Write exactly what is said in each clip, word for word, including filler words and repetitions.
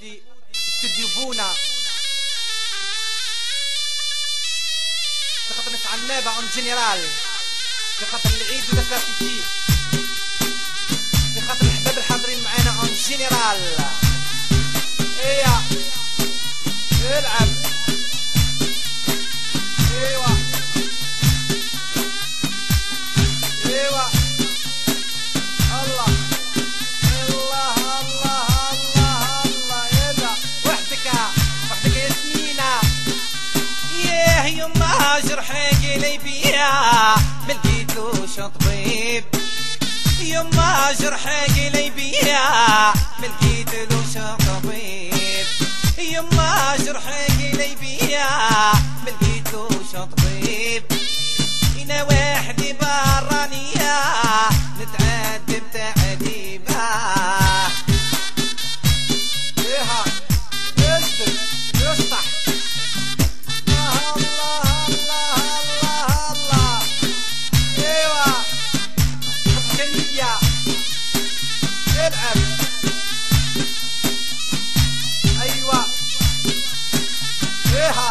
محمودي استوديو بونا في خاطر نسعى النابع اون جينيرال، في خاطر العيد ولافاسيتي، في خاطر الحباب الحاضرين معانا اون جينيرال. ايا العب ايوا ايوا الله الله الله الله الله يلا وحدك وحدك يا سنينة. ياه يما جرحك لي بيا ملقيتلوش طبيب، يما جرحك لي بيا ملقيتلوش طبيب، يما جرحك لي بيا ملقيتلوش طبيب. انا وحدي برانية نتعذب تعذيبة. ايها يسدد يسطح الله الله الله الله الله. ايوا خليبيا العب ايوا ايها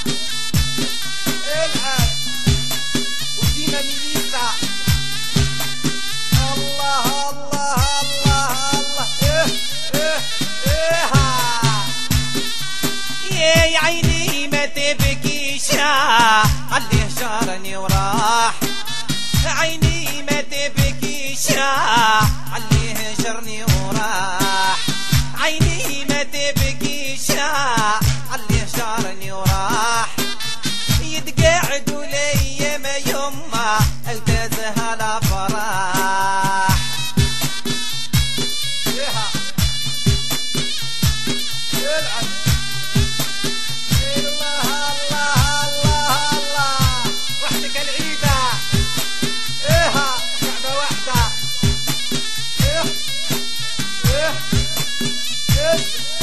العب وديما ميليسا الله الله الله الله. ايه ايه ايها يا عيني ما تبكيش علي هجرني وراح، عيني ما تبكيش علي هجرني وراح، عيني ما تبكيش علي هجرني وراح. يتقعدوا لي ما يما التزها الافراح. ياها يلعب الله الله الله الله وحدك العيدة. ايها قعدة واحدة ايه ايه ايه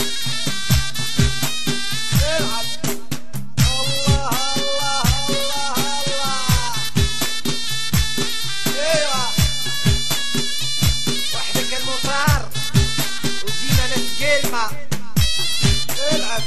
العب الله الله الله الله. ايوه وحدك المصار وجينا ناس كلمة العب.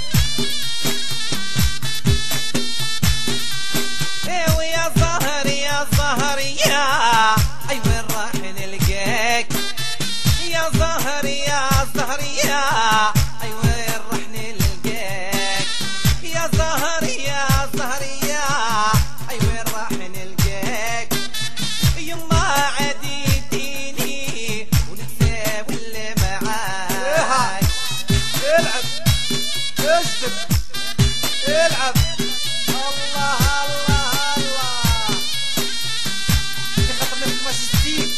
ايوه يا زهر يا زهر يا اي وين راح نلقاك، يا زهر يا زهر يا اي وين راح نلقاك، يا زهر يا زهر يا اي وين راح نلقاك. يما عديتيني ونسى واللي معاك. العب اسجد العب الله الله الله. في خاطر ناس ماجستيك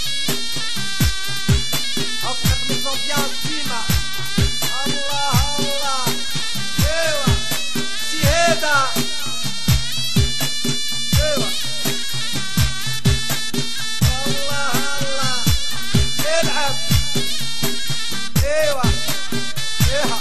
او في خاطر ناس امبيانس ديما الله الله. ايوا شهادة ايوا الله الله العب ايوا ايها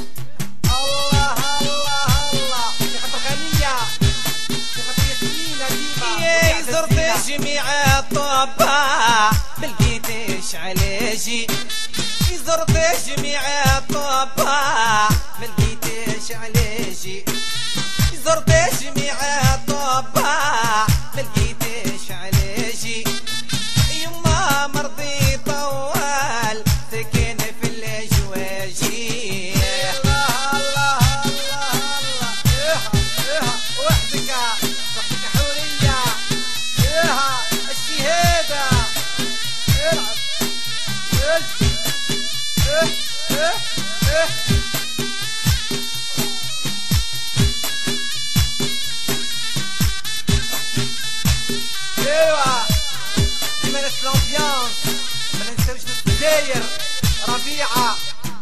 الله الله الله. في خاطر غنية في خاطر ياسمينة ديما زرت جميع الطبا ملقيتش علاجي، زرت جميع الطبا ملقيتش علاجي، زرت جميع الطبا ملقيتش علاجي. يما مرضي طوال سكن في الأجواجي. الله الله الله الله. ايها ايها وحدك وحدك حورية ايها الشهادة العب ايه ايه ايه ايه. ايوا ديما نفس الامبيانس ما ننساوش نفس الجزاير ربيعة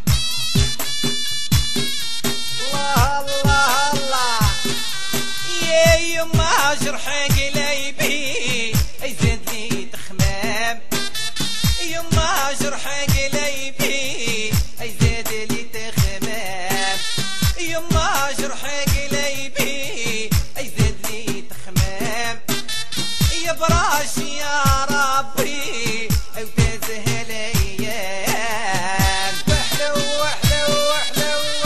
الله الله الله. يا يما جرحك لي بي اي زاد لي تخمام، يما جرحك لي بي اي زاد لي تخمام، يما جرحك لي بي اي زاد لي تخمام. يا براش يا ربي او تزهل ايام. وحلو وحلو وحلو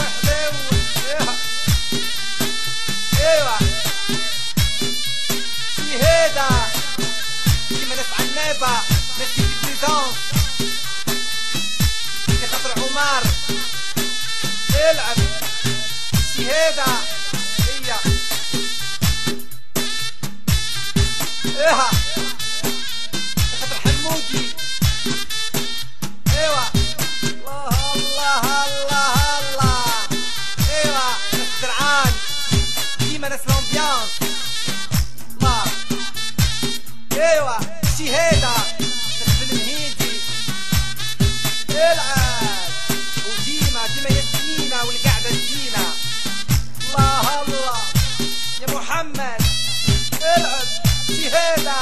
شهادة هي ايها خاطر حمودي ايوا الله الله الله الله ايوا ناس درعان ديما ناس لومبيانس الله ايوا شهادة ناس المهيدي العاد وديما ديما ياسمينة والقعدة زينة الله الله يا محمد العب شهادة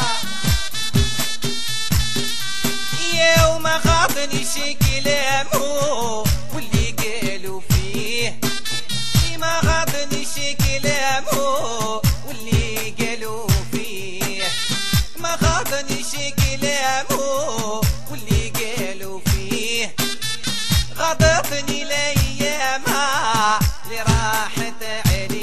يوم خاطني شي كلامه واللي قالوا فيه ما خاطني شي كلامه واللي قالوا فيه ما خاطني شي كلامه واللي قالوا فيه غضبتني الايام اللي راحت عليه